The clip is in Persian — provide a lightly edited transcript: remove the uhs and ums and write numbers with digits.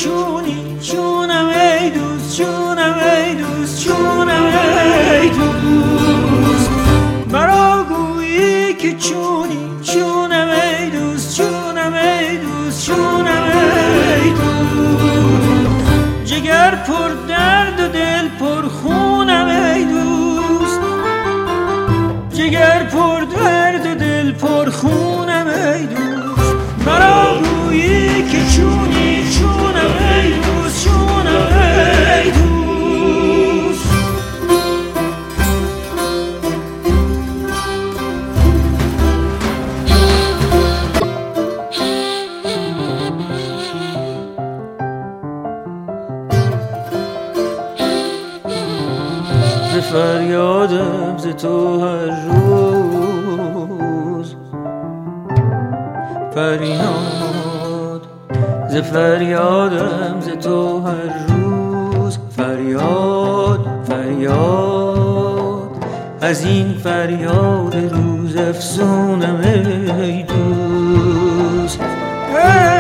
چونی چونم ای دوست، چونم ای دوست، چونم ای دوست. مرا گویی که چونی چونم ای دوست، چونم ای دوست، چونم ای دوست. جگر پر درد و دل پر خونم ای دوست، جگر پر درد و دل پر خونم ای دوست. مرا گویی که چونی چونم ای دوست، چونم ای دوست. ز فریادم ز تو هر روز فریاد، ز فریادم ز تو هر روز فریاد فریاد. از این فریاد روز افسونم ای دوست.